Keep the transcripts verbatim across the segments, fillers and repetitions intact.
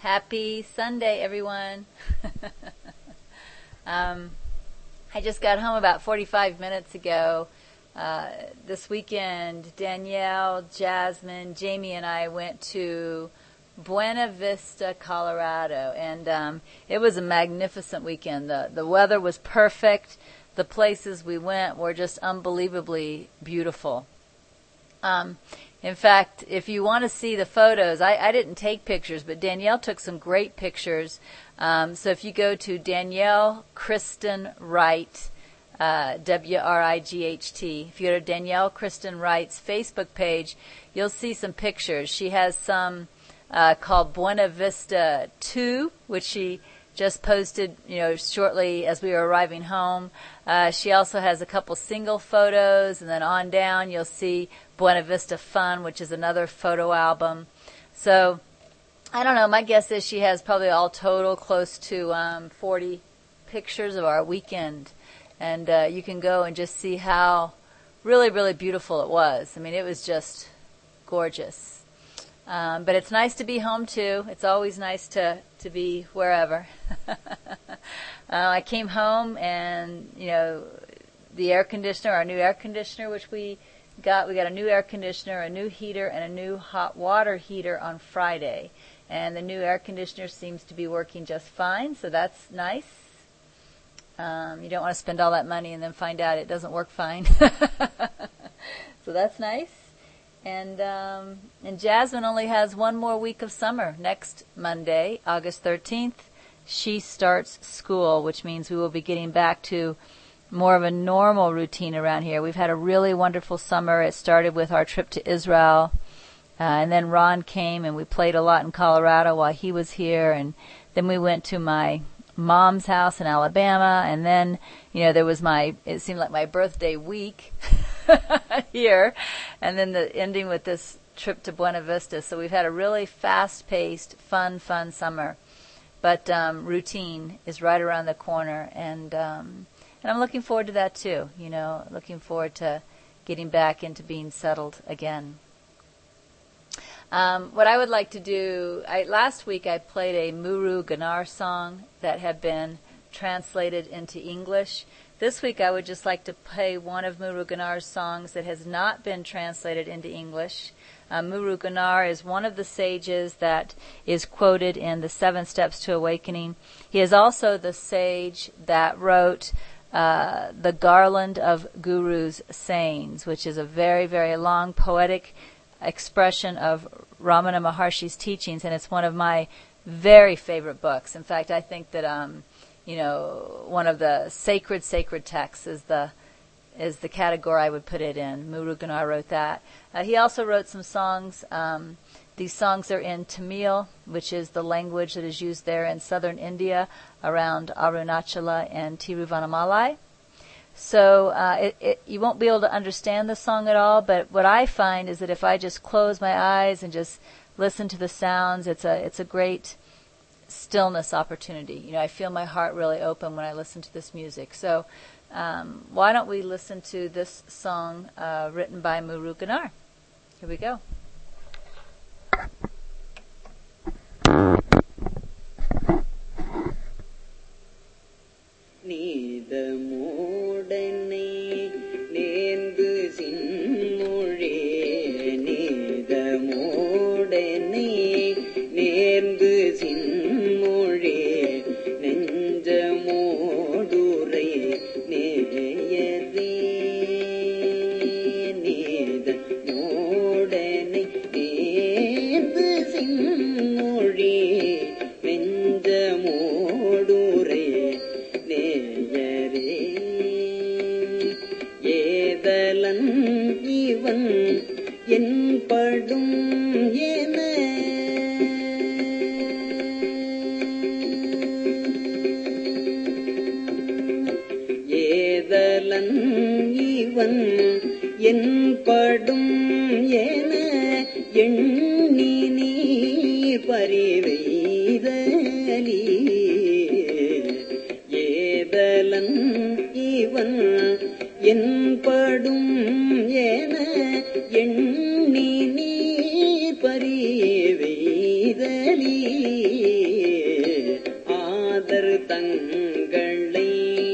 Happy Sunday, everyone. um, I just got home about forty-five minutes ago. Uh, this weekend, Danielle, Jasmine, Jamie, and I went to Buena Vista, Colorado, and um, it was a magnificent weekend. The, the weather was perfect. The places we went were just unbelievably beautiful. Um, in fact, if you want to see the photos, I, I didn't take pictures, but Danielle took some great pictures. Um, so if you go to Danielle Kristen Wright, uh, W R I G H T, if you go to Danielle Kristen Wright's Facebook page, you'll see some pictures. She has some uh, called Buena Vista two, which she just posted, you know, shortly as we were arriving home. Uh, she also has a couple single photos, and then on down you'll see Buena Vista Fun, which is another photo album. So, I don't know, my guess is she has probably all total close to um, forty pictures of our weekend. And uh, you can go and just see how really, really beautiful it was. I mean, it was just gorgeous. Um, but it's nice to be home, too. It's always nice to, to be wherever. uh, I came home and, you know, the air conditioner, our new air conditioner, which we got, we got a new air conditioner, a new heater, and a new hot water heater on Friday. And the new air conditioner seems to be working just fine, so that's nice. Um, you don't want to spend all that money and then find out it doesn't work fine. So that's nice. And um, and Jasmine only has one more week of summer. Next Monday, August thirteenth, she starts school, which means we will be getting back to more of a normal routine around here. We've had a really wonderful summer. It started with our trip to Israel, uh, and then Ron came and we played a lot in Colorado while he was here, and then we went to my mom's house in Alabama, and then, you know, there was my, it seemed like my birthday week here, and then the ending with this trip to Buena Vista. So we've had a really fast-paced, fun, fun summer. But um, routine is right around the corner, and um, and I'm looking forward to that too. You know, looking forward to getting back into being settled again. Um, what I would like to do, I, last week I played a Muru Ganar song that had been translated into English. This week I would just like to play one of Muru Ganar's songs that has not been translated into English. Uh, Muru Ganar is one of the sages that is quoted in the Seven Steps to Awakening. He is also the sage that wrote uh, the Garland of Guru's Sayings, which is a very, very long poetic expression of Ramana Maharshi's teachings, and it's one of my very favorite books. In fact, I think that um, you know, one of the sacred, sacred texts is the is the category I would put it in. Muru Ganar wrote that. Uh, he also wrote some songs. Um, these songs are in Tamil, which is the language that is used there in southern India around Arunachala and Tiruvannamalai. So uh, it, it, you won't be able to understand the song at all, but what I find is that if I just close my eyes and just listen to the sounds, it's a it's a great stillness opportunity. You know, I feel my heart really open when I listen to this music. So um, why don't we listen to this song uh, written by Muru Ganar? Here we go. எண்ணி நீர் பறிவெய்தலி தங்களை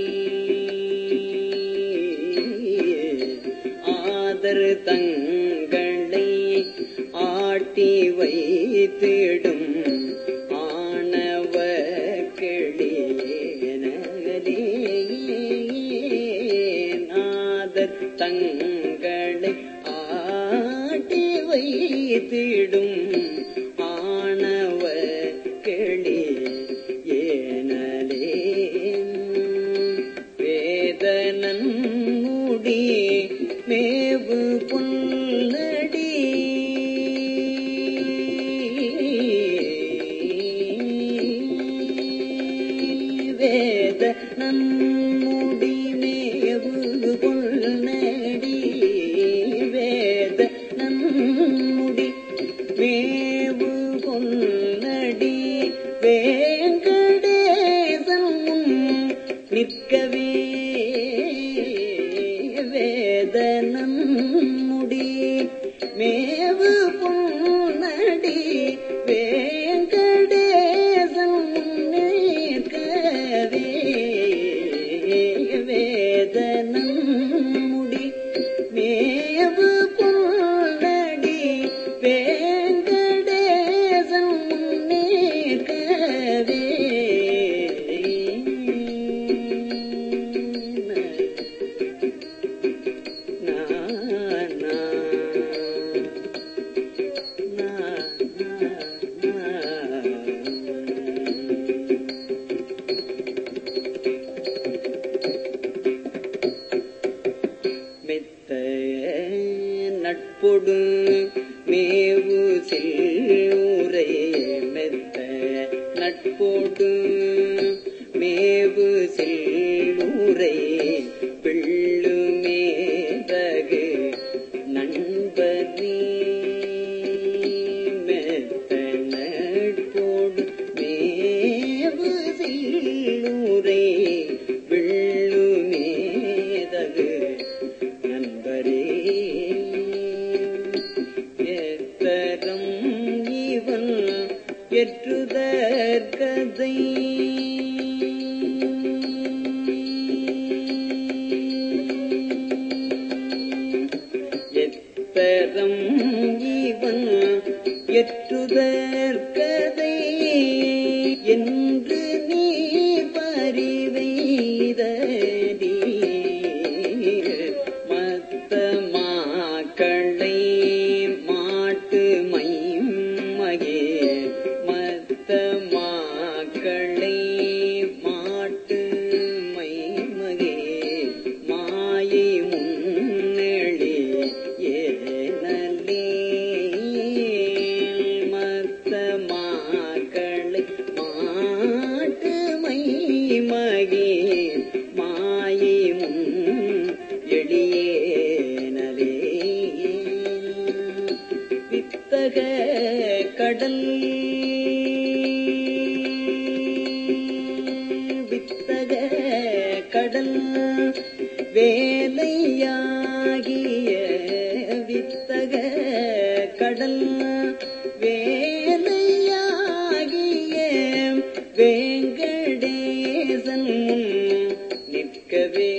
author தங்களை ஆட்டி வைத்திடும் ஆணவ கிளியனே author தங்களை ஆட்டி வைத்திடும் ஆணவ கிளி ஏனலே வேதனன் முடி மேவு புல்லடி வேதனன் முடி மேவு புல்லடி வேதனன் முடி மேவு புல்லடி வேங்கடேசன் முன் நிற்கவே வேதனன் முடி மேவு புன்னடி வேங்கடேசன் முன் நிற்கவே வேதனன் முடி மேவு புன்னடி வேங்கடேசன் முன் நிற்கவே நட்பொடு மேவு செல்லுரை மெத்த நட்பொடு மேவு செல்லுரை வெள்ளுமேதகு நண்பரே மெத்த நட்பொடு மேவு செல்லுரை வெள்ளுமேதகு நண்பரே எத்தரம் இவன் எற்றுதற்கதை எத்தரம் இவன் எற்றுதற்கதை என்று நீ பறிவைதடி மத்த மாக்களை மாட்டு மைமகே மத்த மாக்களை மாட்டு மைமகே மாயை முன்னெளி ஏனலே மத்த மாக்களை மாட்டு மைமகே மாயை முன் எளியேனலே வித்தக கடல் வித்தக கடல் வேலையாகிய வித்தக கடல் வேலையாகிய வேங்கடேசன் முன் நிற்கவே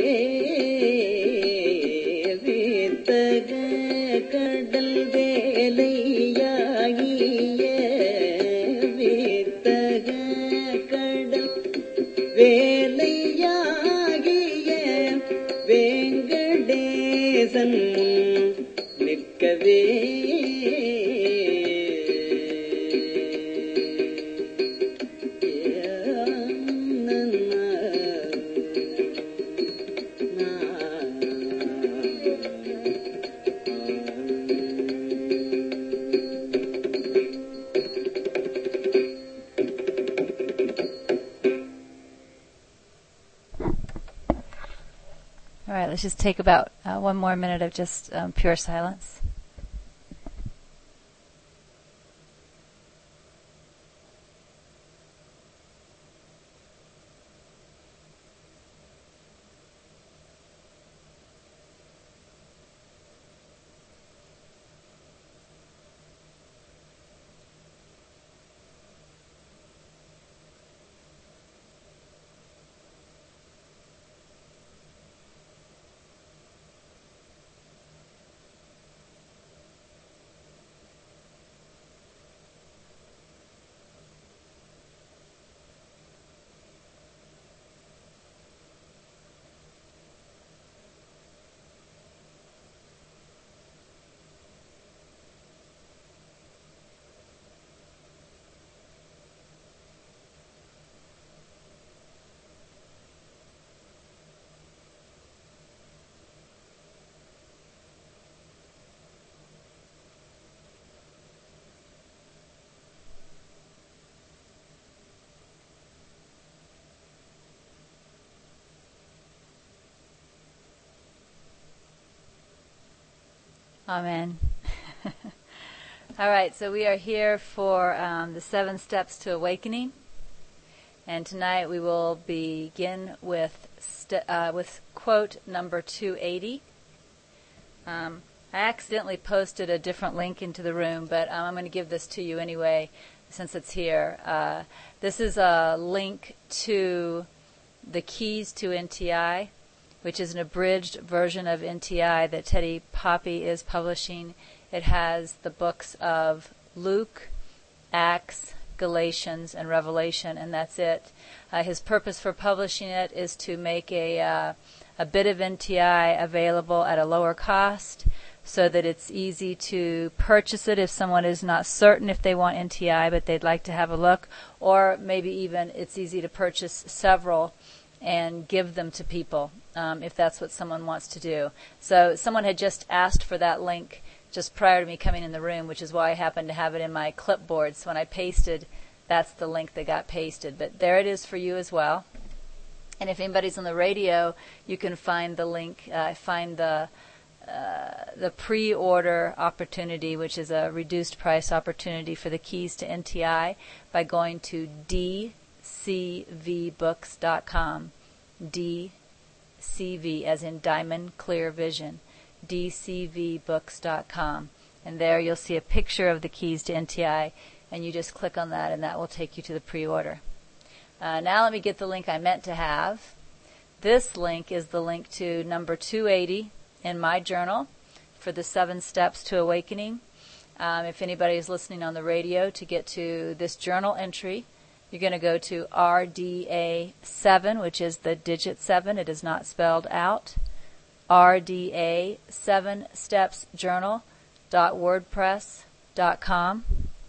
வித்தக கடல் வேலையாகிய வித்தக கடல் வேலையாகிய வேங்கடேசன் முன் நிற்கவே All right, let's just take about uh, one more minute of just um, pure silence. Amen. All right, so we are here for um, the seven steps to awakening, and tonight we will begin with st- uh, with quote number two eighty. Um, I accidentally posted a different link into the room, but um, I'm going to give this to you anyway since it's here. Uh, this is a link to the Keys to N T I, which is an abridged version of N T I that Teddy Poppy is publishing. It has the books of Luke, Acts, Galatians, and Revelation, and that's it. Uh, his purpose for publishing it is to make a uh, a bit of N T I available at a lower cost so that it's easy to purchase it if someone is not certain if they want N T I but they'd like to have a look, or maybe even it's easy to purchase several and give them to people um, if that's what someone wants to do. So someone had just asked for that link just prior to me coming in the room, which is why I happened to have it in my clipboard. So when I pasted, that's the link that got pasted. But there it is for you as well. And if anybody's on the radio, you can find the link, uh, find the uh, the pre-order opportunity, which is a reduced price opportunity for the Keys to N T I, by going to d c v books dot com. D C V as in Diamond Clear Vision. d c v books dot com, and there you'll see a picture of the Keys to N T I, and you just click on that and that will take you to the pre-order. Uh, now let me get the link I meant to have. This link is the link to number two eighty in my journal for the seven steps to awakening. Um, if anybody is listening on the radio, to get to this journal entry, you're going to go to R D A seven, which is the digit seven. It is not spelled out. R D A seven steps journal dot wordpress dot com.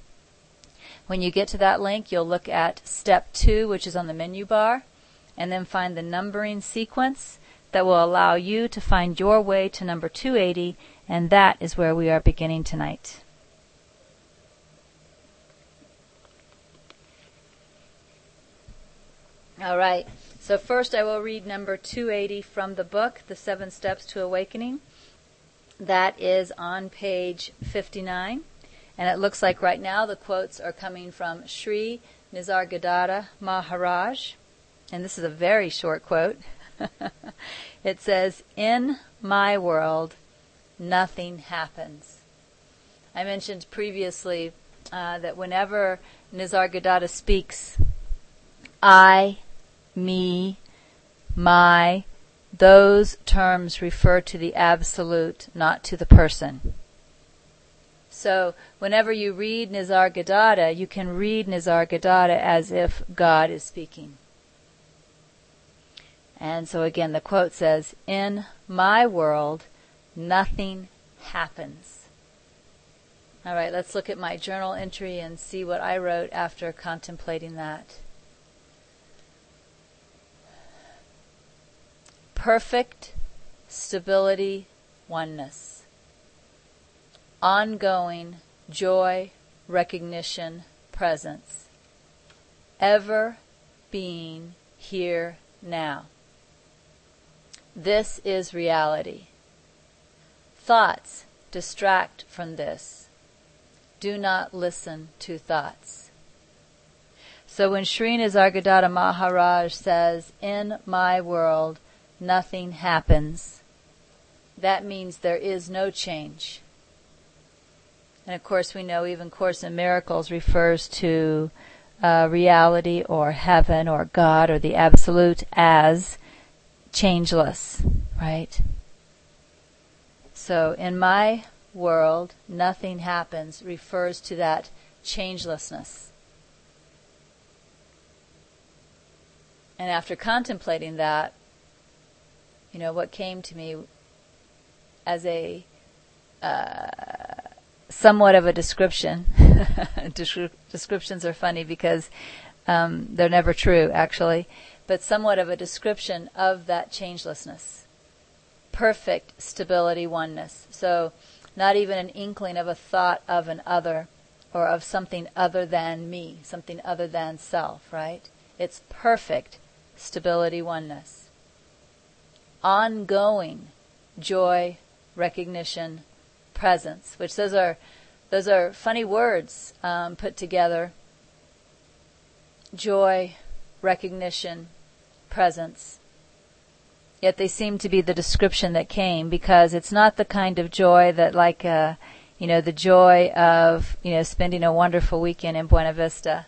When you get to that link, you'll look at step two, which is on the menu bar, and then find the numbering sequence that will allow you to find your way to number two eighty, and that is where we are beginning tonight. All right. So first I will read number two eighty from the book, The Seven Steps to Awakening. That is on page fifty-nine. And it looks like right now the quotes are coming from Sri Nisargadatta Maharaj. And this is a very short quote. It says, "In my world, nothing happens." I mentioned previously uh, that whenever Nisargadatta speaks, I, me, my, those terms refer to the absolute, not to the person. So whenever you read Nisargadatta, you can read Nisargadatta as if God is speaking. And so again, the quote says, "In my world, nothing happens." All right, let's look at my journal entry and see what I wrote after contemplating that. Perfect stability, oneness. Ongoing joy, recognition, presence. Ever being here now. This is reality. Thoughts distract from this. Do not listen to thoughts. So when Sri Nisargadatta Maharaj says, "In my world, nothing happens," that means there is no change. And of course we know even Course in Miracles refers to uh, reality or heaven or God or the Absolute as changeless, right? So in my world, nothing happens refers to that changelessness. And after contemplating that, you know, what came to me as a uh, somewhat of a description. Descri- descriptions are funny because um, they're never true, actually. But somewhat of a description of that changelessness. Perfect stability, oneness. So not even an inkling of a thought of an other or of something other than me, something other than self, right? It's perfect stability, oneness. Ongoing joy, recognition, presence, which those are those are funny words um, put together. Joy, recognition, presence. Yet they seem to be the description that came, because it's not the kind of joy that, like, uh, you know, the joy of, you know, spending a wonderful weekend in Buena Vista.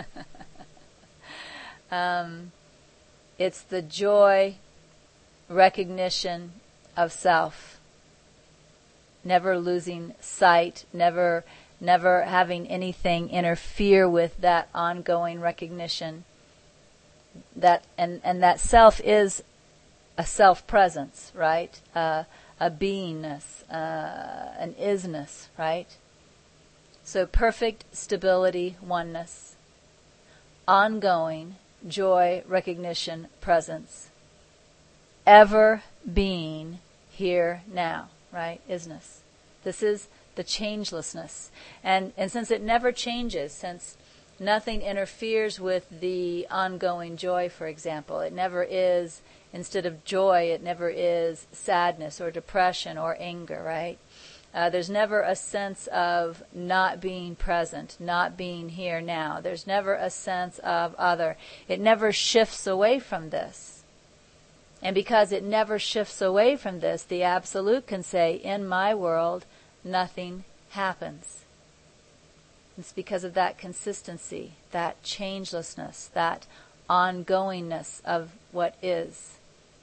um, it's the joy, recognition of self. Never losing sight, never never having anything interfere with that ongoing recognition. That and, and that self is a self-presence, right? Uh, a beingness, uh, an isness, right? So perfect stability, oneness, ongoing joy, recognition, presence, ever being here now, right? Isness. This is the changelessness. And, and since it never changes, since nothing interferes with the ongoing joy, for example, it never is, instead of joy, it never is sadness or depression or anger, right? Uh, there's never a sense of not being present, not being here now. There's never a sense of other. It never shifts away from this. And because it never shifts away from this, the Absolute can say, in my world, nothing happens. It's because of that consistency, that changelessness, that ongoingness of what is.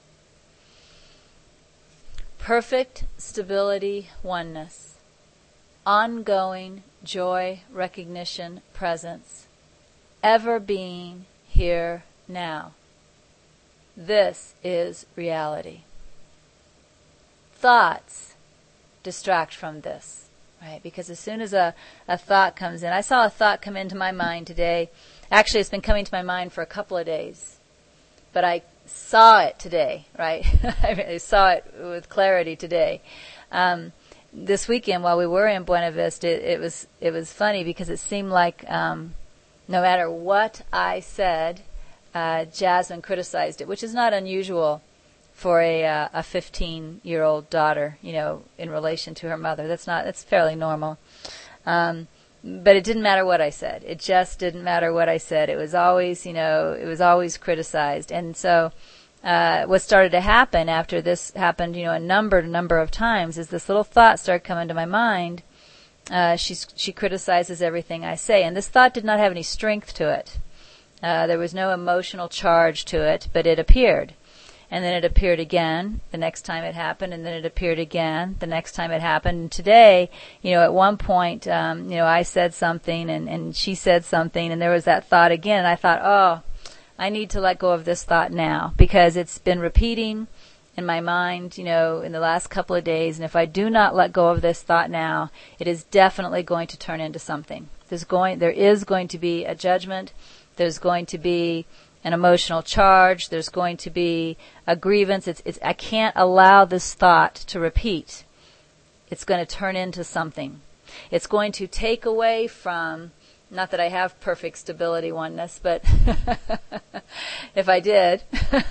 Perfect stability, oneness, ongoing joy, recognition, presence, ever being here now. This is reality. Thoughts distract from this, right? Because as soon as a, a thought comes in, I saw a thought come into my mind today. Actually, it's been coming to my mind for a couple of days, but I saw it today, right? I saw it with clarity today. Um, this weekend, while we were in Buena Vista, it, it was it was funny because it seemed like um, no matter what I said, uh, Jasmine criticized it, which is not unusual for a uh, a fifteen-year-old daughter, you know, in relation to her mother. That's not that's fairly normal. Um, but it didn't matter what I said. It just didn't matter what I said. It was always, you know, it was always criticized. And so uh, what started to happen after this happened, you know, a number, number of times, is this little thought started coming to my mind. Uh, she's, she criticizes everything I say. And this thought did not have any strength to it. Uh, there was no emotional charge to it, but it appeared. And then it appeared again the next time it happened, and then it appeared again the next time it happened. And today, you know, at one point, um, you know, I said something and, and she said something, and there was that thought again, and I thought, oh, I need to let go of this thought now, because it's been repeating in my mind, you know, in the last couple of days, and if I do not let go of this thought now, it is definitely going to turn into something. There's going, there is going to be a judgment. There's going to be an emotional charge. There's going to be a grievance. It's, it's, I can't allow this thought to repeat. It's going to turn into something. It's going to take away from, not that I have perfect stability, oneness, but if I did,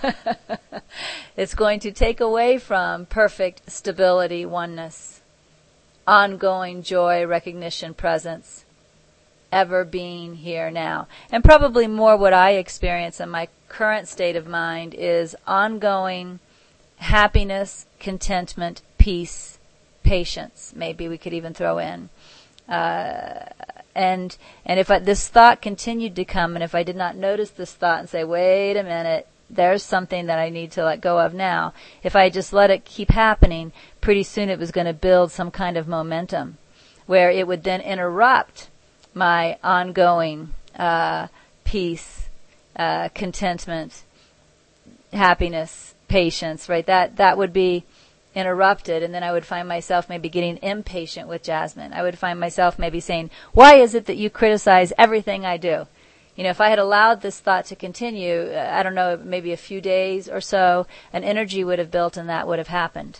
it's going to take away from perfect stability, oneness, ongoing joy, recognition, presence, ever being here now. And probably more what I experience in my current state of mind is ongoing happiness, contentment, peace, patience. Maybe we could even throw in. Uh, and and if I, this thought continued to come, and if I did not notice this thought and say, wait a minute, there's something that I need to let go of now. If I just let it keep happening, pretty soon it was going to build some kind of momentum where it would then interrupt my ongoing uh, peace, uh, contentment, happiness, patience, right? That that would be interrupted, and then I would find myself maybe getting impatient with Jasmine. I would find myself maybe saying, why is it that you criticize everything I do? You know, if I had allowed this thought to continue, I don't know, maybe a few days or so, an energy would have built and that would have happened.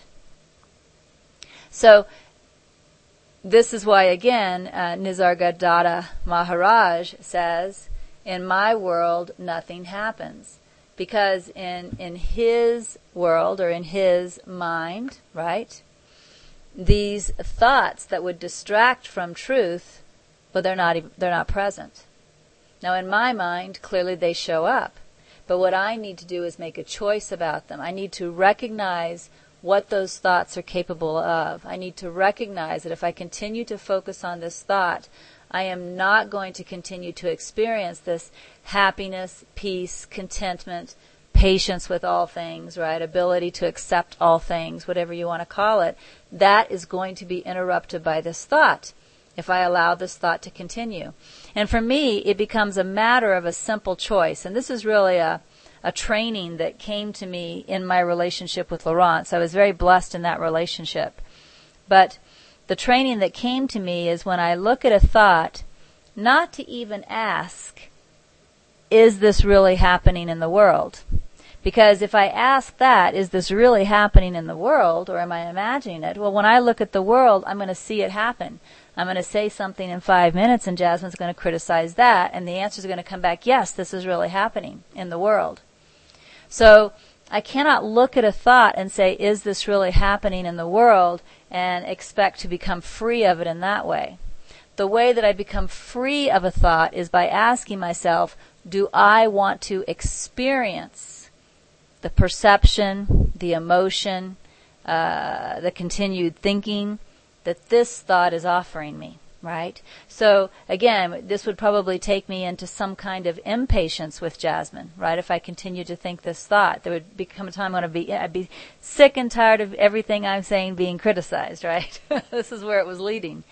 So, this is why, again, uh, Nisargadatta Maharaj says, in my world, nothing happens. Because in, in his world, or in his mind, right, these thoughts that would distract from truth, but they're not even, they're not present. Now in my mind, clearly they show up. But what I need to do is make a choice about them. I need to recognize what those thoughts are capable of. I need to recognize that if I continue to focus on this thought, I am not going to continue to experience this happiness, peace, contentment, patience with all things, right? Ability to accept all things, whatever you want to call it. That is going to be interrupted by this thought if I allow this thought to continue. And for me, it becomes a matter of a simple choice. And this is really a, a training that came to me in my relationship with Laurence. I was very blessed in that relationship. But the training that came to me is when I look at a thought, not to even ask, is this really happening in the world? Because if I ask that, is this really happening in the world, or am I imagining it? Well, when I look at the world, I'm going to see it happen. I'm going to say something in five minutes, and Jasmine's going to criticize that, and the answers are going to come back, yes, this is really happening in the world. So I cannot look at a thought and say, is this really happening in the world, and expect to become free of it in that way. The way that I become free of a thought is by asking myself, do I want to experience the perception, the emotion, uh, the continued thinking that this thought is offering me, right? So again, this would probably take me into some kind of impatience with Jasmine, right? If I continue to think this thought, there would become a time when I'd be, I'd be sick and tired of everything I'm saying being criticized, right? This is where it was leading.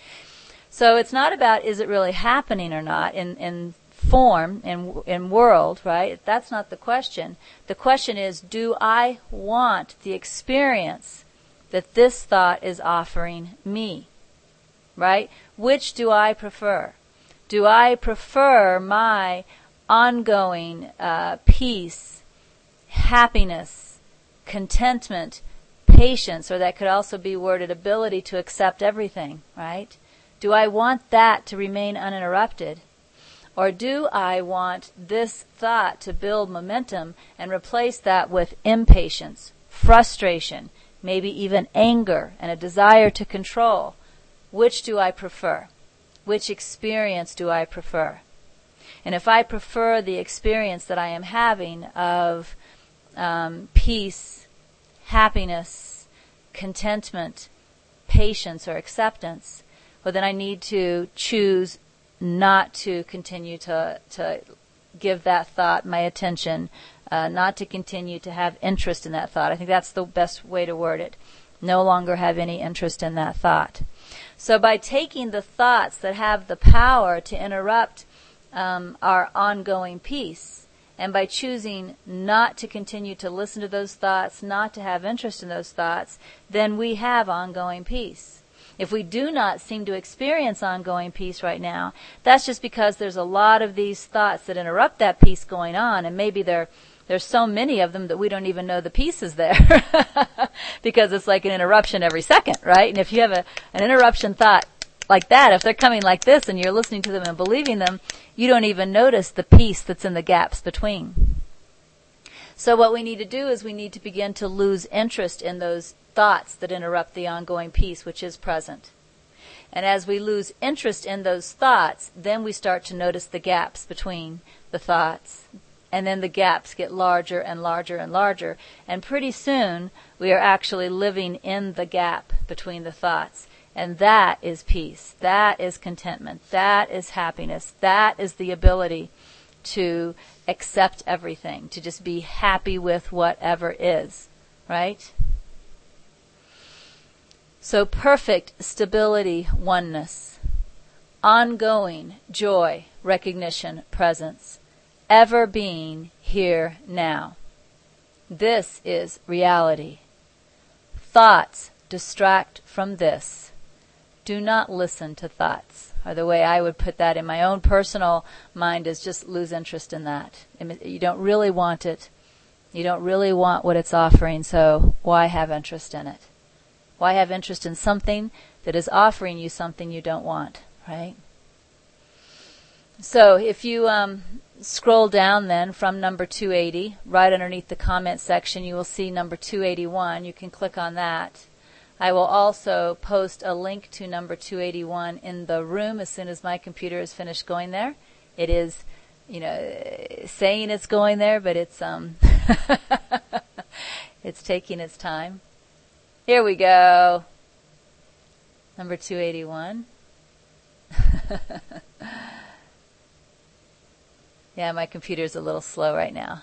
So it's not about is it really happening or not in, in form, in, in world, right? That's not the question. The question is, do I want the experience that this thought is offering me, right? Which do I prefer? Do I prefer my ongoing uh, peace, happiness, contentment, patience, or that could also be worded ability to accept everything, right? Do I want that to remain uninterrupted? Or do I want this thought to build momentum and replace that with impatience, frustration, maybe even anger and a desire to control? Which do I prefer? Which experience do I prefer? And if I prefer the experience that I am having of um, peace, happiness, contentment, patience, or acceptance, well, then I need to choose not to continue to, to give that thought my attention, uh, not to continue to have interest in that thought. I think that's the best way to word it. No longer have any interest in that thought. So by taking the thoughts that have the power to interrupt um, our ongoing peace, and by choosing not to continue to listen to those thoughts, not to have interest in those thoughts, then we have ongoing peace. If we do not seem to experience ongoing peace right now, that's just because there's a lot of these thoughts that interrupt that peace going on, and maybe there there's so many of them that we don't even know the peace is there because it's like an interruption every second, right? And if you have a, an interruption thought like that, if they're coming like this and you're listening to them and believing them, you don't even notice the peace that's in the gaps between. So what we need to do is we need to begin to lose interest in those thoughts that interrupt the ongoing peace, which is present. And as we lose interest in those thoughts, then we start to notice the gaps between the thoughts. And then the gaps get larger and larger and larger. And pretty soon, we are actually living in the gap between the thoughts. And that is peace. That is contentment. That is happiness. That is the ability to accept everything, to just be happy with whatever is, right? So perfect stability, oneness, ongoing joy, recognition, presence, ever being here now. This is reality. Thoughts distract from this. Do not listen to thoughts. Or the way I would put that in my own personal mind is just lose interest in that. You don't really want it. You don't really want what it's offering, so why have interest in it? Why have interest in something that is offering you something you don't want, right? So if you um, scroll down then from number two eighty, right underneath the comment section, you will see number two eighty-one. You can click on that. I will also post a link to number two eighty-one in the room as soon as my computer is finished going there. It is, you know, saying it's going there, but it's um, it's taking its time. Here we go. Number two eighty-one. Yeah, my computer's a little slow right now.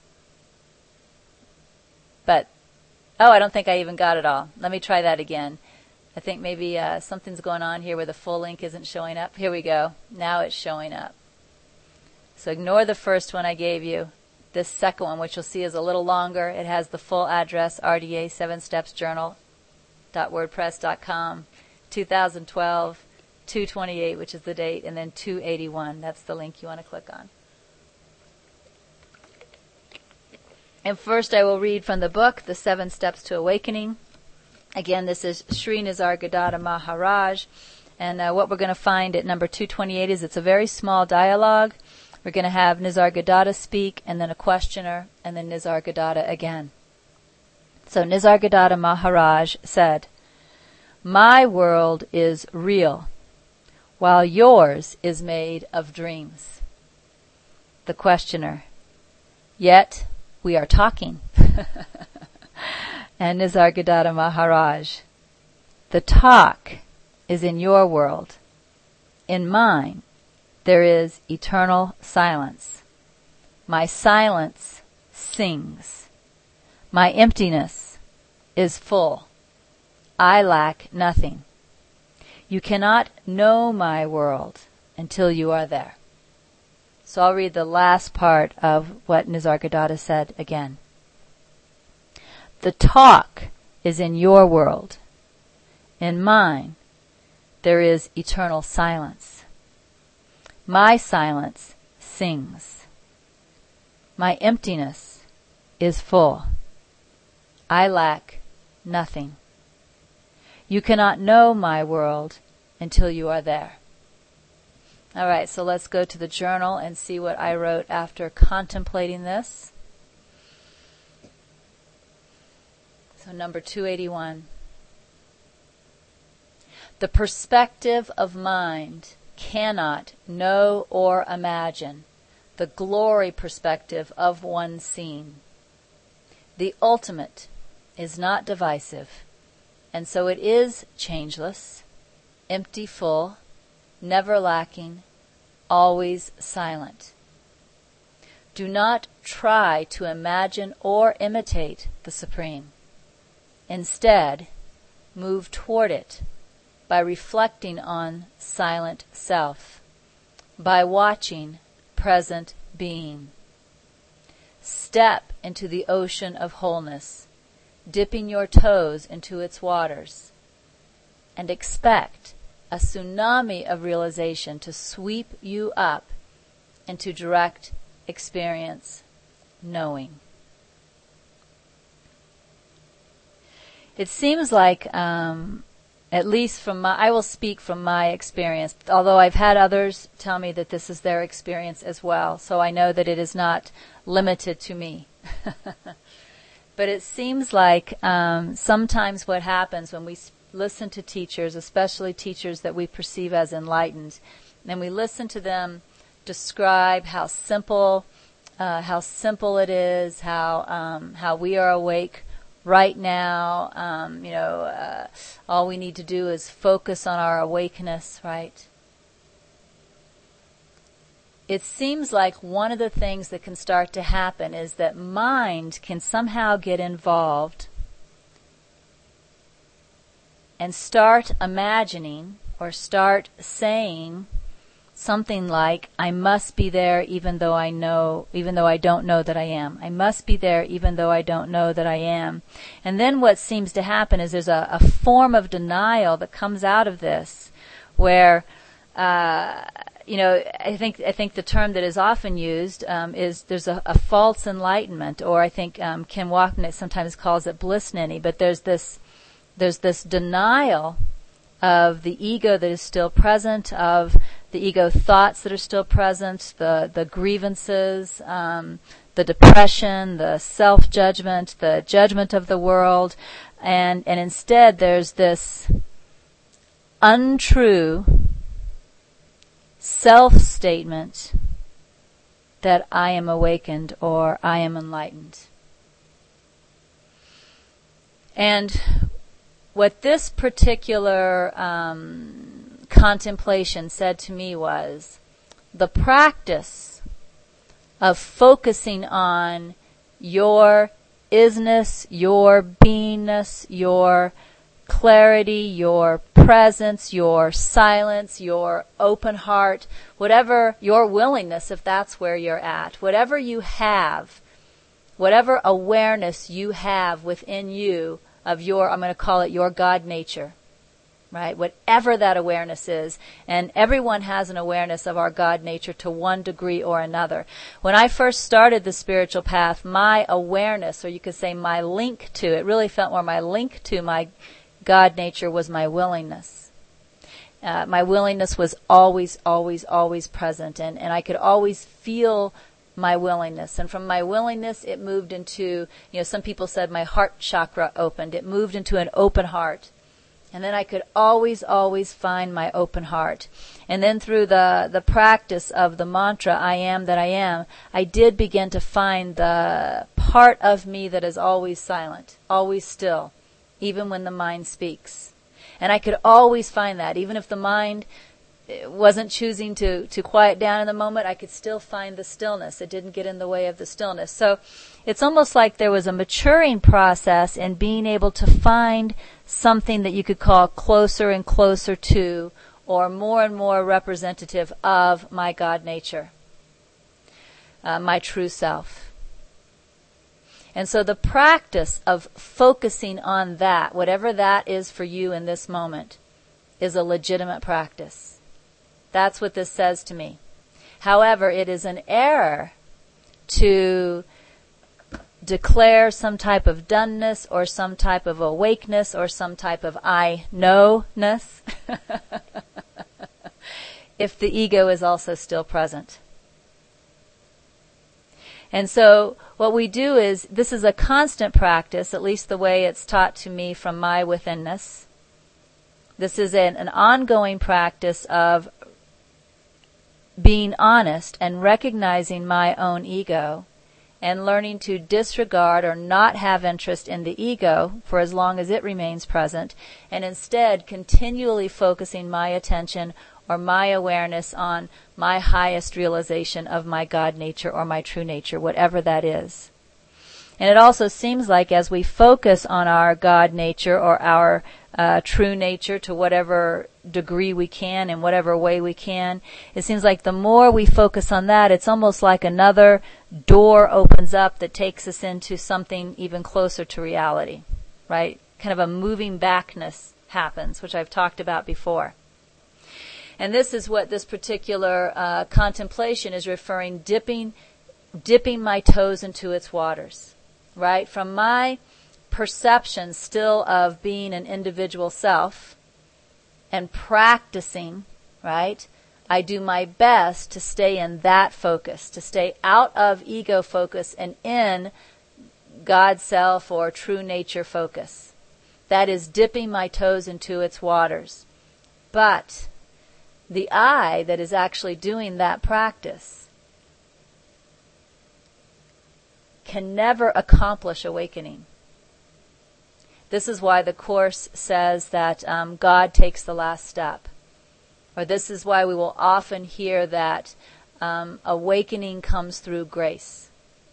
But, oh, I don't think I even got it all. Let me try that again. I think maybe uh, something's going on here where the full link isn't showing up. Here we go. Now it's showing up. So ignore the first one I gave you. This second one, which you'll see is a little longer, it has the full address, R D A seven steps journal dot wordpress dot com, two thousand twelve, two twenty-eight, which is the date, and then two eighty-one. That's the link you want to click on. And first I will read from the book, The Seven Steps to Awakening. Again, this is Sri Nisargadatta Maharaj. And uh, what we're going to find at number two twenty-eight is it's a very small dialogue. We're going to have Nisargadatta speak, and then a questioner, and then Nisargadatta again. So Nisargadatta Maharaj said, "My world is real, while yours is made of dreams." The questioner, "Yet we are talking." And Nisargadatta Maharaj, "The talk is in your world. In mine, there is eternal silence. My silence sings. My emptiness is full. I lack nothing. You cannot know my world until you are there." So I'll read the last part of what Nisargadatta said again. "The talk is in your world. In mine, there is eternal silence. My silence sings. My emptiness is full. I lack nothing. You cannot know my world until you are there." All right, so let's go to the journal and see what I wrote after contemplating this. So number two eighty-one. "The perspective of mind cannot know or imagine the glory perspective of one seen. The ultimate is not divisive, and so it is changeless, empty full, never lacking, always silent. Do not try to imagine or imitate the Supreme. Instead, move toward it by reflecting on silent self, by watching present being. Step into the ocean of wholeness, dipping your toes into its waters, and expect a tsunami of realization to sweep you up into direct experience, knowing." It seems like, um, at least from my, I will speak from my experience, although I've had others tell me that this is their experience as well, so I know that it is not limited to me. But it seems like um, sometimes what happens when we sp- listen to teachers, especially teachers that we perceive as enlightened, and we listen to them describe how simple, uh, how simple it is, how um, how we are awake right now. Um, you know, uh, all we need to do is focus on our awakeness, right? It seems like one of the things that can start to happen is that mind can somehow get involved and start imagining or start saying something like, "I must be there even though I know, even though I don't know that I am. I must be there even though I don't know that I am." And then what seems to happen is there's a, a form of denial that comes out of this where, uh, you know, I think I think the term that is often used um, is there's a, a false enlightenment, or I think um, Ken Wapnick sometimes calls it bliss ninny, but there's this There's this denial of the ego that is still present, of the ego thoughts that are still present, the, the grievances, um, the depression, the self-judgment, the judgment of the world, and, and instead there's this untrue self-statement that I am awakened or I am enlightened. And what this particular um, contemplation said to me was the practice of focusing on your isness, your beingness, your clarity, your presence, your silence, your open heart, whatever your willingness, if that's where you're at, whatever you have, whatever awareness you have within you of your, I'm going to call it your God nature, right? Whatever that awareness is, and everyone has an awareness of our God nature to one degree or another. When I first started the spiritual path, my awareness, or you could say my link to, it really felt more my link to my God nature was my willingness. Uh, my willingness was always, always, always present, and, and I could always feel my willingness. And from my willingness, it moved into, you know, some people said my heart chakra opened. It moved into an open heart. And then I could always, always find my open heart. And then through the, the practice of the mantra, I am that I am, I did begin to find the part of me that is always silent, always still, even when the mind speaks. And I could always find that. Even if the mind wasn't choosing to, to quiet down in the moment, I could still find the stillness. It didn't get in the way of the stillness. So it's almost like there was a maturing process in being able to find something that you could call closer and closer to, or more and more representative of my God nature, uh, my true self. And so the practice of focusing on that, whatever that is for you in this moment, is a legitimate practice. That's what this says to me. However, it is an error to declare some type of doneness or some type of awakeness or some type of I know-ness if the ego is also still present. And so what we do is, this is a constant practice, at least the way it's taught to me from my withinness. This is an, an ongoing practice of being honest and recognizing my own ego and learning to disregard or not have interest in the ego for as long as it remains present, and instead continually focusing my attention or my awareness on my highest realization of my God nature or my true nature, whatever that is. And it also seems like as we focus on our God nature or our uh, true nature to whatever degree we can, in whatever way we can, it seems like the more we focus on that, it's almost like another door opens up that takes us into something even closer to reality, right? Kind of a moving backness happens, which I've talked about before. And this is what this particular uh, contemplation is referring, dipping, dipping my toes into its waters, right? From my perception still of being an individual self and practicing, right? I do my best to stay in that focus, to stay out of ego focus and in God self or true nature focus. That is dipping my toes into its waters. But the I that is actually doing that practice can never accomplish awakening. This is why the Course says that um, God takes the last step. Or this is why we will often hear that um, awakening comes through grace.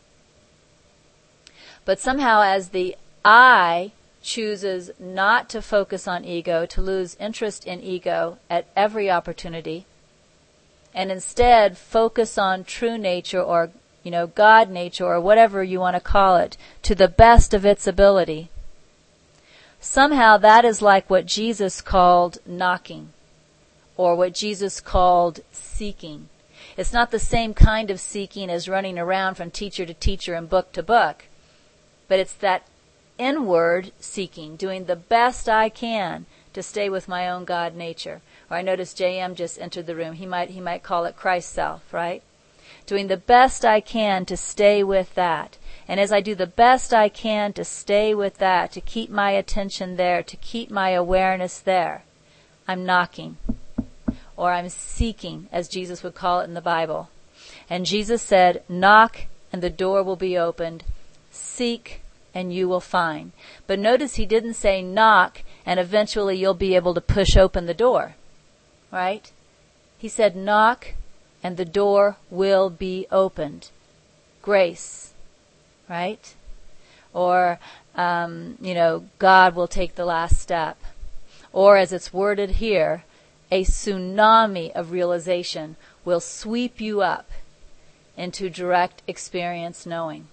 But somehow as the I chooses not to focus on ego, to lose interest in ego at every opportunity, and instead focus on true nature or, you know, God nature or whatever you want to call it, to the best of its ability, somehow that is like what Jesus called knocking, or what Jesus called seeking. It's not the same kind of seeking as running around from teacher to teacher and book to book, but it's that inward seeking, doing the best I can to stay with my own God nature. Or I noticed J M just entered the room. He might he might call it Christ self, right? Doing the best I can to stay with that. And as I do the best I can to stay with that, to keep my attention there, to keep my awareness there, I'm knocking. Or I'm seeking, as Jesus would call it in the Bible. And Jesus said, knock and the door will be opened. Seek and you will find. But notice he didn't say knock and eventually you'll be able to push open the door. Right? He said knock and the door will be opened. Grace. Right? Or, um, you know, God will take the last step. Or as it's worded here, a tsunami of realization will sweep you up into direct experience knowing.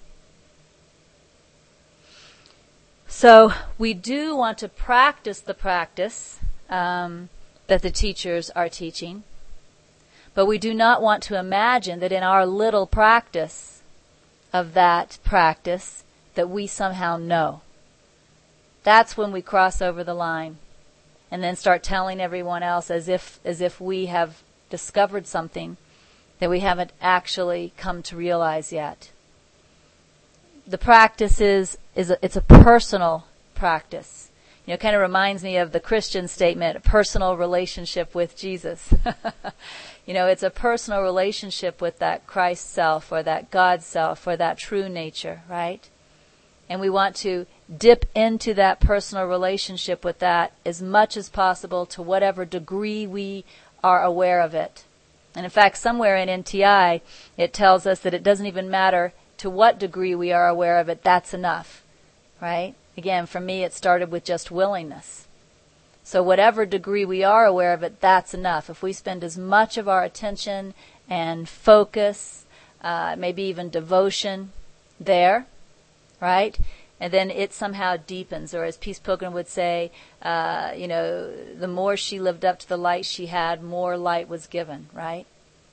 So we do want to practice the practice um, that the teachers are teaching, but we do not want to imagine that in our little practice of that practice that we somehow know. That's when we cross over the line and then start telling everyone else as if as if we have discovered something that we haven't actually come to realize yet. The practice is, is a, it's a personal practice. You know, it kind of reminds me of the Christian statement, a personal relationship with Jesus. You know, it's a personal relationship with that Christ self or that God self or that true nature, right? And we want to dip into that personal relationship with that as much as possible to whatever degree we are aware of it. And in fact, somewhere in N T I, it tells us that it doesn't even matter to what degree we are aware of it, that's enough, right? Again, for me, it started with just willingness. So whatever degree we are aware of it, that's enough. If we spend as much of our attention and focus, uh, maybe even devotion there, right? And then it somehow deepens, or as Peace Pilgrim would say, uh, you know, the more she lived up to the light she had, more light was given, right?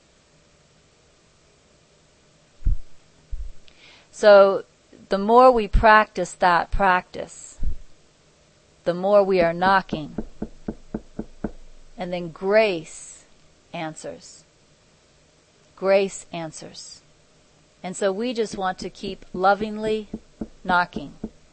So the more we practice that practice, the more we are knocking. And then grace answers. Grace answers. And so we just want to keep lovingly knocking.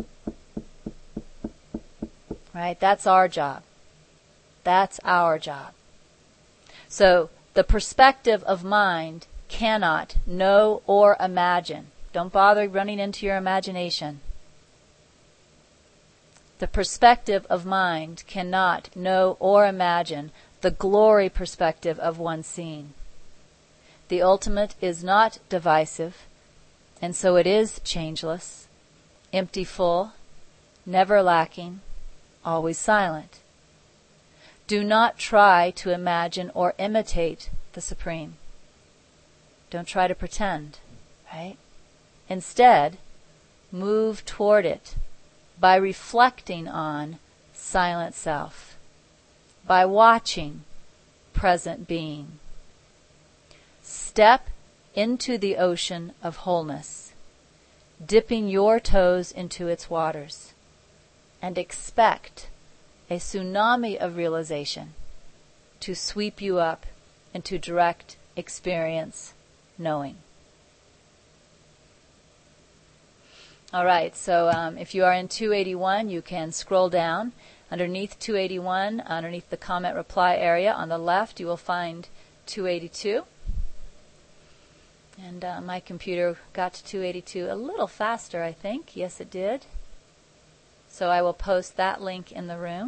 Right? That's our job. That's our job. So the perspective of mind cannot know or imagine. Don't bother running into your imagination. The perspective of mind cannot know or imagine the glory perspective of one seeing. The ultimate is not divisive, and so it is changeless, empty full, never lacking, always silent. Do not try to imagine or imitate the Supreme. Don't try to pretend, right? Instead, move toward it by reflecting on silent self, by watching present being. Step into the ocean of wholeness, dipping your toes into its waters, and expect a tsunami of realization to sweep you up into direct experience knowing. All right, so um, if you are in two eighty-one, you can scroll down. Underneath two eighty-one, underneath the comment reply area on the left, you will find two eighty-two. And uh, my computer got to two eighty-two a little faster, I think. Yes, it did. So I will post that link in the room.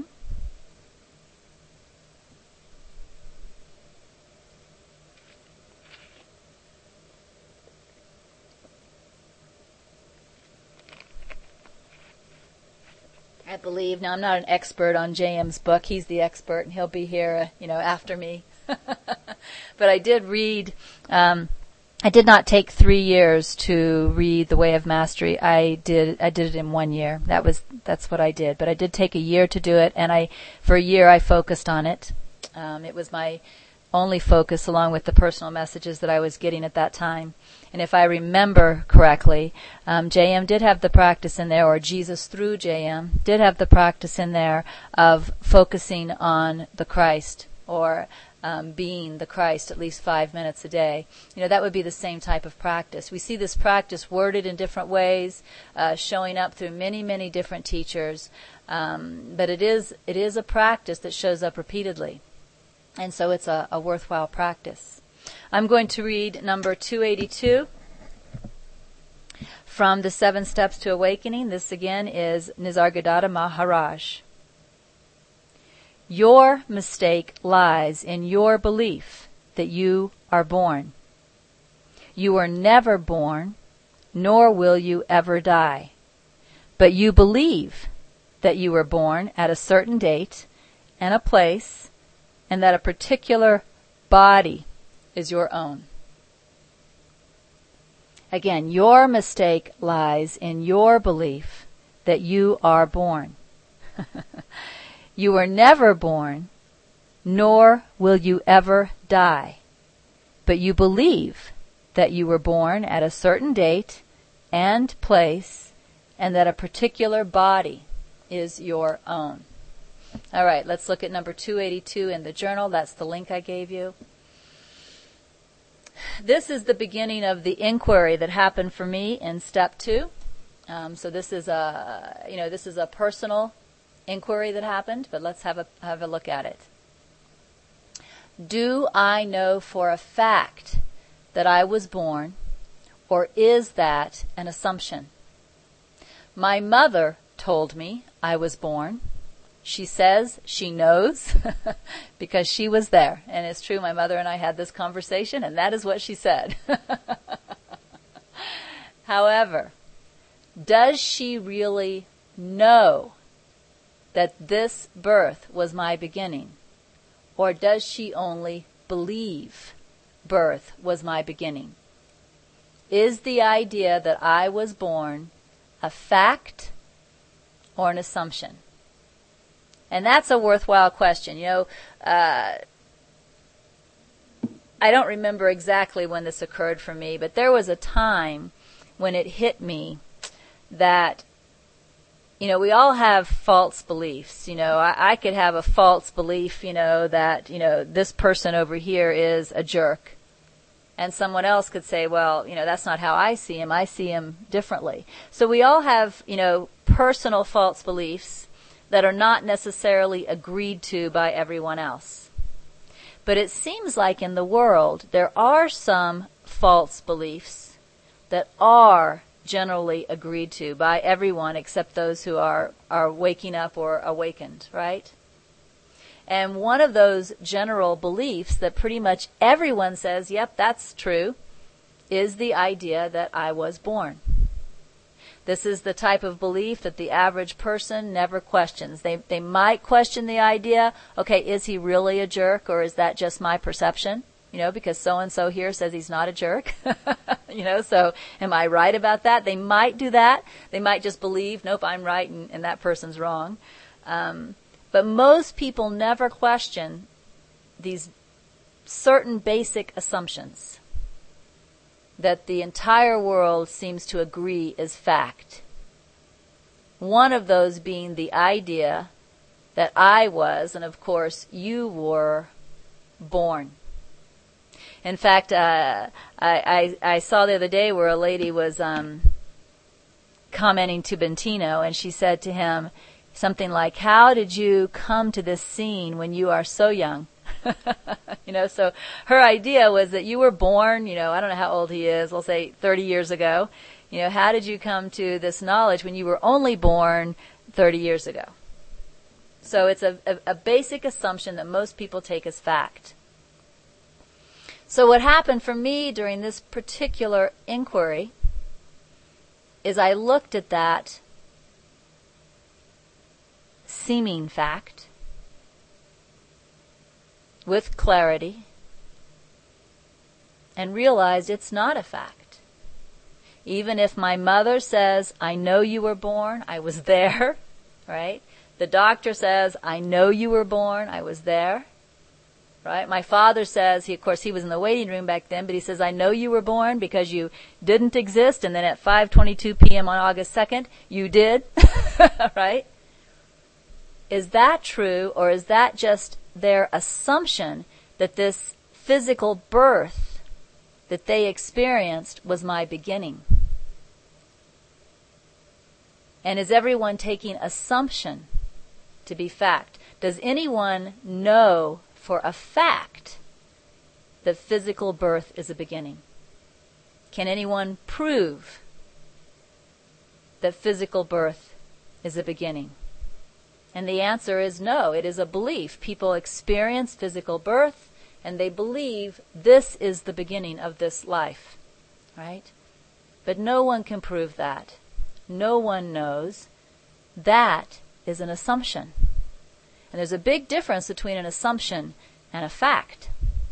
I believe, now I'm not an expert on J M's book, he's the expert and he'll be here, uh, you know, after me. But I did read, um, I did not take three years to read The Way of Mastery. I did, I did it in one year. That was, that's what I did. But I did take a year to do it, and I, for a year I focused on it. Um, it was my only focus along with the personal messages that I was getting at that time. And if I remember correctly, um, J M did have the practice in there, or Jesus through J M did have the practice in there of focusing on the Christ, or um, being the Christ at least five minutes a day. You know, that would be the same type of practice. We see this practice worded in different ways, uh, showing up through many, many different teachers. Um, but it is it is a practice that shows up repeatedly. And so it's a, a worthwhile practice. I'm going to read number two eighty-two from the Seven Steps to Awakening. This again is Nisargadatta Maharaj. Your mistake lies in your belief that you are born. You were never born, nor will you ever die. But you believe that you were born at a certain date and a place, and that a particular body is your own. Again, your mistake lies in your belief that you are born. You were never born, nor will you ever die. But you believe that you were born at a certain date and place, and that a particular body is your own. All right, let's look at number two eighty-two in the journal. That's the link I gave you. This is the beginning of the inquiry that happened for me in step two. Um, so this is a, you know, this is a personal inquiry that happened, but let's have a have a look at it. Do I know for a fact that I was born, or is that an assumption? My mother told me I was born. She says she knows because she was there. And it's true, my mother and I had this conversation, and that is what she said. However, does she really know that this birth was my beginning? Or does she only believe birth was my beginning? Is the idea that I was born a fact or an assumption? And that's a worthwhile question. You know, uh, I don't remember exactly when this occurred for me, but there was a time when it hit me that, you know, we all have false beliefs. You know, I, I could have a false belief, you know, that, you know, this person over here is a jerk. And someone else could say, well, you know, that's not how I see him. I see him differently. So we all have, you know, personal false beliefs that are not necessarily agreed to by everyone else. But it seems like in the world there are some false beliefs that are generally agreed to by everyone except those who are, are waking up or awakened, right? And one of those general beliefs that pretty much everyone says, yep, that's true, is the idea that I was born. This is the type of belief that the average person never questions. They they might question the idea, okay, is he really a jerk, or is that just my perception? You know, because so-and-so here says he's not a jerk. You know, so am I right about that? They might do that. They might just believe, nope, I'm right and, and that person's wrong. Um, but most people never question these certain basic assumptions that the entire world seems to agree is fact. One of those being the idea that I was, and of course you were, born. In fact, uh, I, I, I saw the other day where a lady was um, commenting to Bentino, and she said to him something like, how did you come to this scene when you are so young? You know, so her idea was that you were born, you know, I don't know how old he is, we'll say thirty years ago. You know, how did you come to this knowledge when you were only born thirty years ago? So it's a, a, a basic assumption that most people take as fact. So what happened for me during this particular inquiry is I looked at that seeming fact with clarity and realized it's not a fact. Even if my mother says, I know you were born, I was there, right? The doctor says, I know you were born, I was there, right? My father says, he, of course, he was in the waiting room back then, but he says, I know you were born because you didn't exist, and then at five twenty-two p.m. on August second, you did, right? Is that true, or is that just their assumption that this physical birth that they experienced was my beginning? And is everyone taking assumption to be fact? Does anyone know for a fact that physical birth is a beginning? Can anyone prove that physical birth is a beginning? And the answer is no. It is a belief. People experience physical birth, and they believe this is the beginning of this life, right? But no one can prove that. No one knows. That is an assumption. And there's a big difference between an assumption and a fact.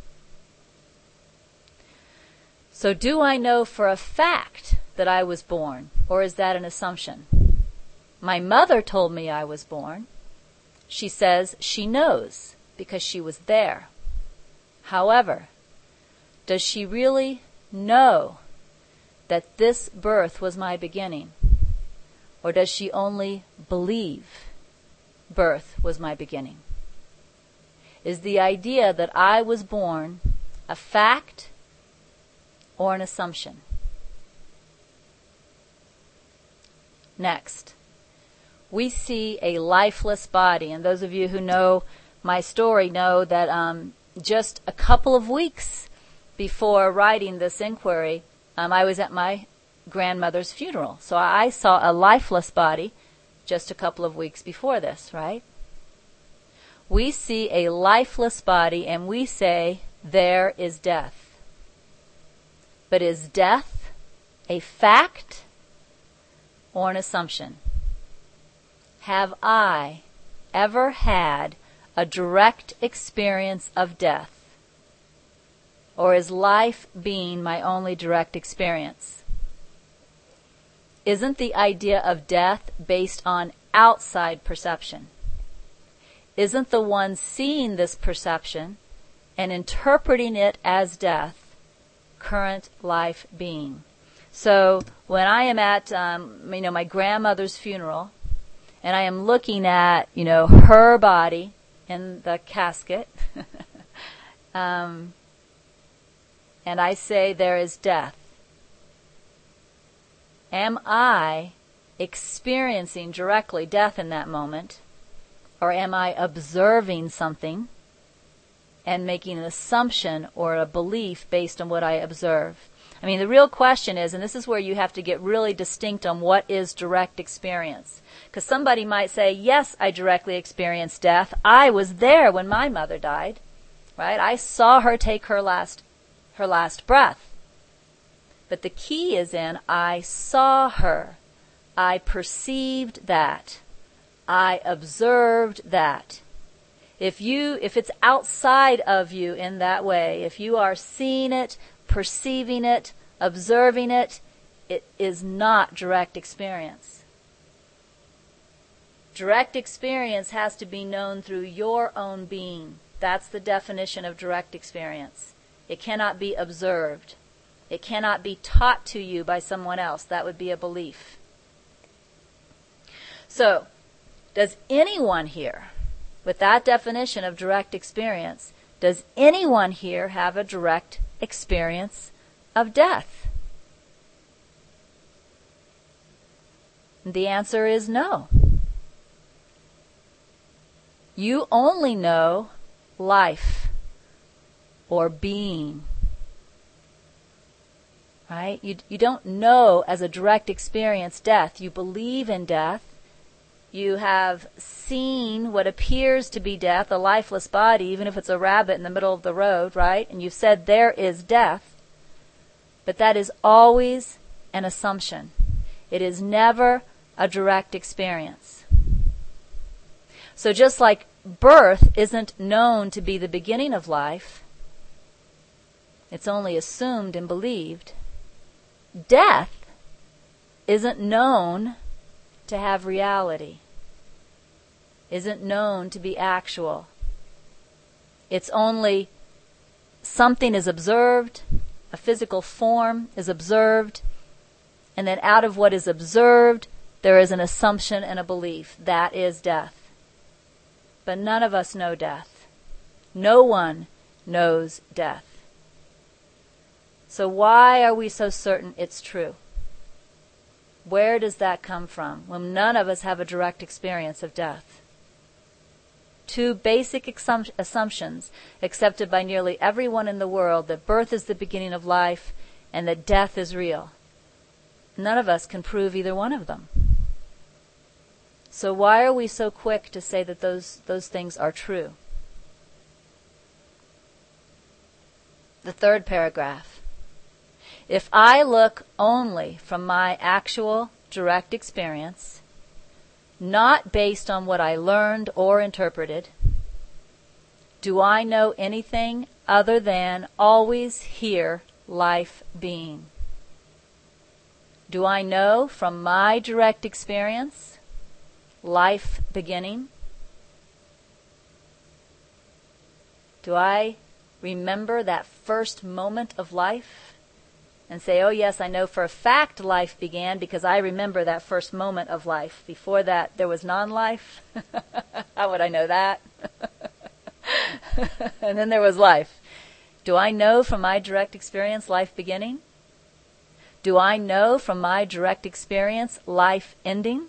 So do I know for a fact that I was born, or is that an assumption? My mother told me I was born. She says she knows because she was there. However, does she really know that this birth was my beginning? Or does she only believe birth was my beginning? Is the idea that I was born a fact or an assumption? Next, we see a lifeless body. And those of you who know my story know that um, just a couple of weeks before writing this inquiry, um, I was at my grandmother's funeral. So I saw a lifeless body just a couple of weeks before this, right? We see a lifeless body and we say, there is death. But is death a fact or an assumption? Have I ever had a direct experience of death? Or is life being my only direct experience? Isn't the idea of death based on outside perception? Isn't the one seeing this perception and interpreting it as death current life being? So when I am at, um, you know, my grandmother's funeral, and I am looking at, you know, her body in the casket, um, and I say there is death, am I experiencing directly death in that moment, or am I observing something and making an assumption or a belief based on what I observe? I mean, the real question is, and this is where you have to get really distinct on what is direct experience. Because somebody might say, yes, I directly experienced death. I was there when my mother died, right? I saw her take her last, her last breath. But the key is in, I saw her. I perceived that. I observed that. If you, if it's outside of you in that way, if you are seeing it, perceiving it, observing it, it is not direct experience. Direct experience has to be known through your own being. That's the definition of direct experience. It cannot be observed. It cannot be taught to you by someone else. That would be a belief. So, does anyone here, with that definition of direct experience, does anyone here have a direct experience of death? The answer is no. You only know life or being. Right? You, you don't know as a direct experience death. You believe in death. You have seen what appears to be death, a lifeless body, even if it's a rabbit in the middle of the road, right? And you've said there is death. But that is always an assumption. It is never a direct experience. So just like birth isn't known to be the beginning of life, it's only assumed and believed, death isn't known to have reality, isn't known to be actual. It's only something is observed, a physical form is observed, and then out of what is observed, there is an assumption and a belief. That is death. But none of us know death. No one knows death. So why are we so certain it's true? Where does that come from when none of us have a direct experience of death? Two basic assump- assumptions accepted by nearly everyone in the world, that birth is the beginning of life and that death is real. None of us can prove either one of them. So why are we so quick to say that those, those things are true? The third paragraph. If I look only from my actual direct experience, not based on what I learned or interpreted, do I know anything other than always here life being? Do I know from my direct experience life beginning? Do I remember that first moment of life and say, oh yes, I know for a fact life began because I remember that first moment of life. Before that, there was non-life. How would I know that? And then there was life. Do I know from my direct experience life beginning? Do I know from my direct experience life ending?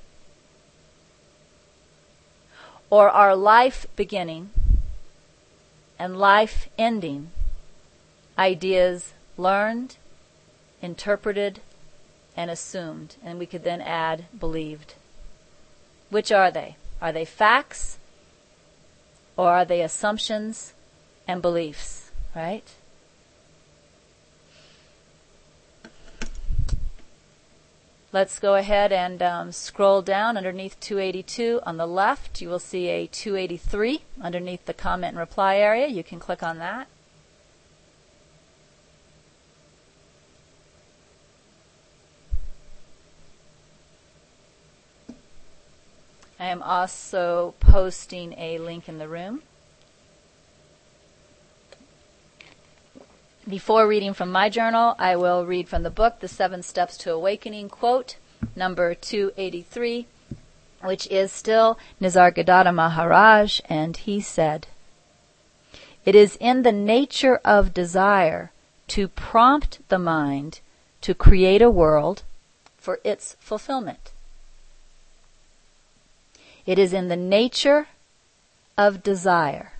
Or are life beginning and life ending ideas learned, interpreted, and assumed? And we could then add believed. Which are they? Are they facts? Or are they assumptions and beliefs? Right? Let's go ahead and um, scroll down underneath two eighty-two. On the left, you will see a two eighty-three underneath the comment and reply area. You can click on that. I am also posting a link in the room. Before reading from my journal, I will read from the book, The Seven Steps to Awakening, quote, number two eighty-three, which is still Nisargadatta Maharaj, and he said, "It is in the nature of desire to prompt the mind to create a world for its fulfillment. It is in the nature of desire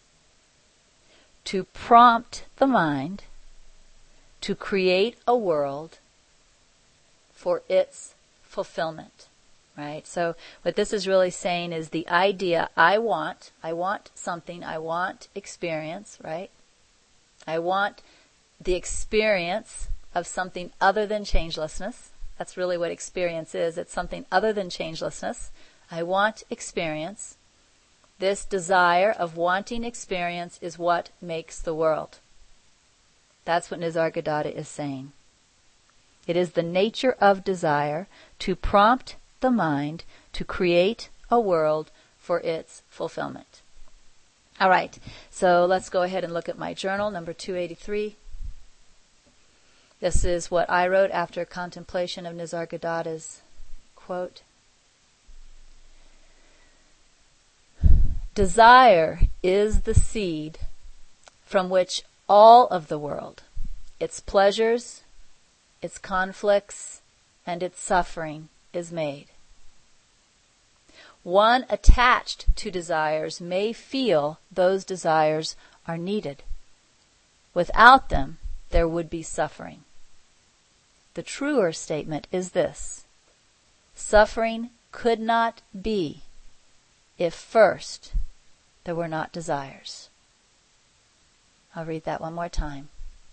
to prompt the mind to create a world for its fulfillment." Right? So what this is really saying is the idea, I want, I want something, I want experience, right? I want the experience of something other than changelessness. That's really what experience is. It's something other than changelessness. I want experience. This desire of wanting experience is what makes the world. That's what Nisargadatta is saying. It is the nature of desire to prompt the mind to create a world for its fulfillment. All right, so let's go ahead and look at my journal, number two eighty-three. This is what I wrote after contemplation of Nisargadatta's quote. Desire is the seed from which all of the world, its pleasures, its conflicts, and its suffering is made. One attached to desires may feel those desires are needed. Without them, there would be suffering. The truer statement is this: suffering could not be if first there were not desires. I'll read that one more time.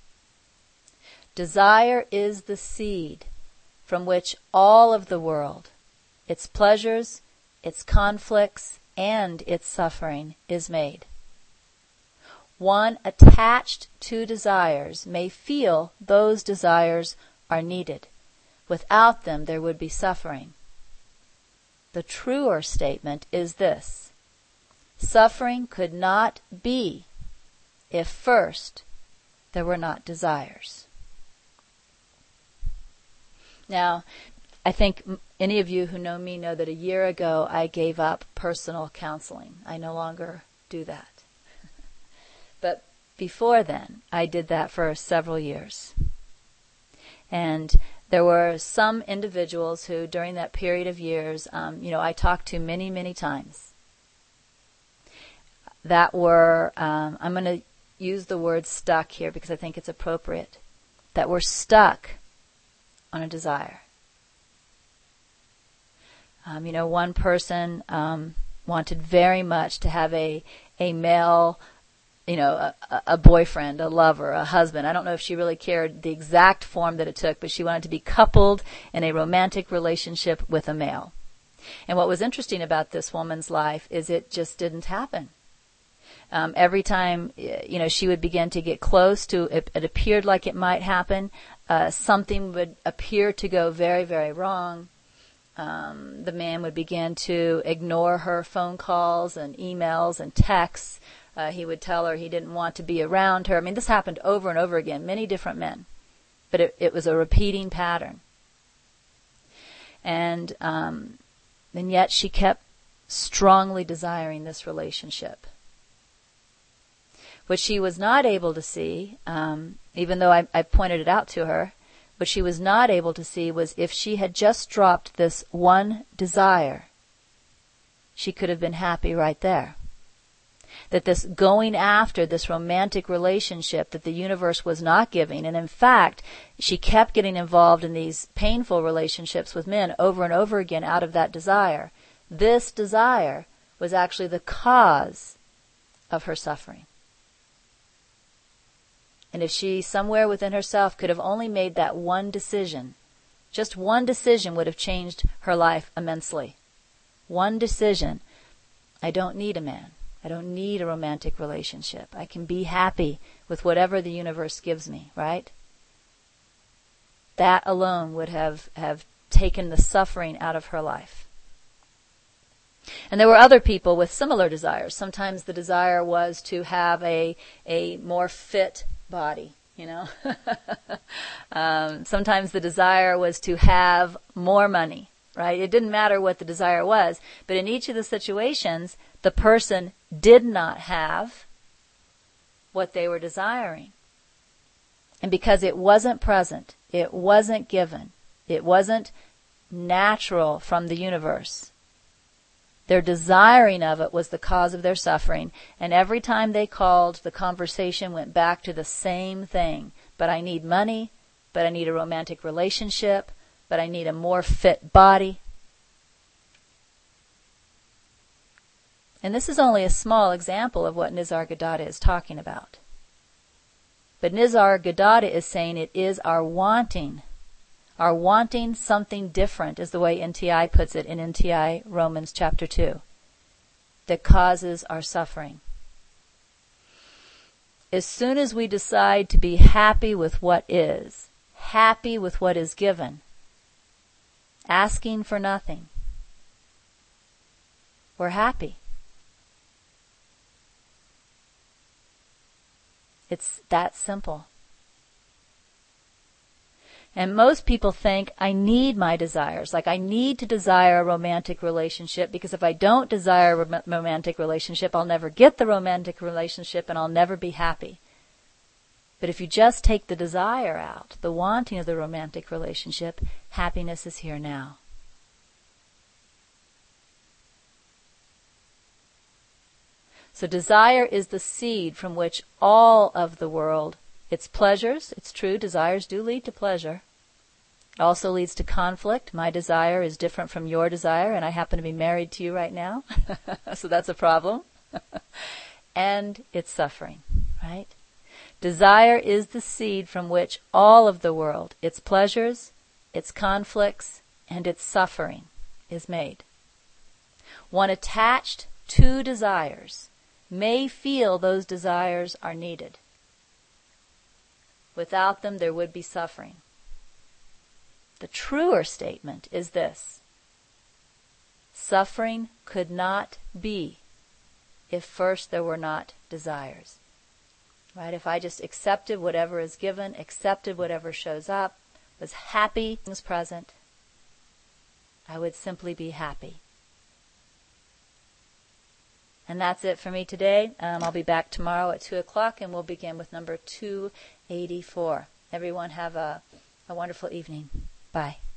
Desire is the seed from which all of the world, its pleasures, its conflicts, and its suffering is made. One attached to desires may feel those desires are needed. Without them, there would be suffering. The truer statement is this: Suffering could not be if first there were not desires. Now, I think any of you who know me know that a year ago I gave up personal counseling. I no longer do that. But before then, I did that for several years. And there were some individuals who, during that period of years, um, you know, I talked to many, many times, that were, um, I'm going to use the word stuck here because I think it's appropriate, that were stuck on a desire. Um, you know, one person um, wanted very much to have a a male, you know, a, a boyfriend, a lover, a husband. I don't know if she really cared the exact form that it took, but she wanted to be coupled in a romantic relationship with a male. And what was interesting about this woman's life is it just didn't happen. Um, every time, you know, she would begin to get close to it, it appeared like it might happen. Uh, something would appear to go very, very wrong. Um, the man would begin to ignore her phone calls and emails and texts. Uh, he would tell her he didn't want to be around her. I mean, this happened over and over again, many different men. But it, it was a repeating pattern. And, um, and yet she kept strongly desiring this relationship. What she was not able to see, um, even though I, I pointed it out to her, what she was not able to see was if she had just dropped this one desire, she could have been happy right there. That this going after this romantic relationship that the universe was not giving, and in fact, she kept getting involved in these painful relationships with men over and over again out of that desire. This desire was actually the cause of her suffering. And if she, somewhere within herself, could have only made that one decision, just one decision would have changed her life immensely. One decision. I don't need a man. I don't need a romantic relationship. I can be happy with whatever the universe gives me, right? That alone would have, have taken the suffering out of her life. And there were other people with similar desires. Sometimes the desire was to have a, a more fit body, you know. um, sometimes the desire was to have more money, right? It didn't matter what the desire was, but in each of the situations, the person did not have what they were desiring. And because it wasn't present, it wasn't given, it wasn't natural from the universe, their desiring of it was the cause of their suffering. And every time they called, the conversation went back to the same thing. But I need money, but I need a romantic relationship, but I need a more fit body. And this is only a small example of what Nisargadatta is talking about. But Nisargadatta is saying it is our wanting. Our wanting something different is the way N T I puts it in N T I Romans chapter two, that causes our suffering. As soon as we decide to be happy with what is, happy with what is given, asking for nothing, we're happy. It's that simple. And most people think, I need my desires. Like, I need to desire a romantic relationship because if I don't desire a rom- romantic relationship, I'll never get the romantic relationship and I'll never be happy. But if you just take the desire out, the wanting of the romantic relationship, happiness is here now. So desire is the seed from which all of the world, its pleasures, it's true, desires do lead to pleasure. It also leads to conflict. My desire is different from your desire, and I happen to be married to you right now. So that's a problem. And it's suffering, right? Desire is the seed from which all of the world, its pleasures, its conflicts, and its suffering is made. One attached to desires may feel those desires are needed. Without them, there would be suffering. The truer statement is this: suffering could not be if first there were not desires. Right? If I just accepted whatever is given, accepted whatever shows up, was happy was present, I would simply be happy. And that's it for me today. Um, I'll be back tomorrow at two o'clock, and we'll begin with number two eighty-four. Everyone have a, a wonderful evening. Bye.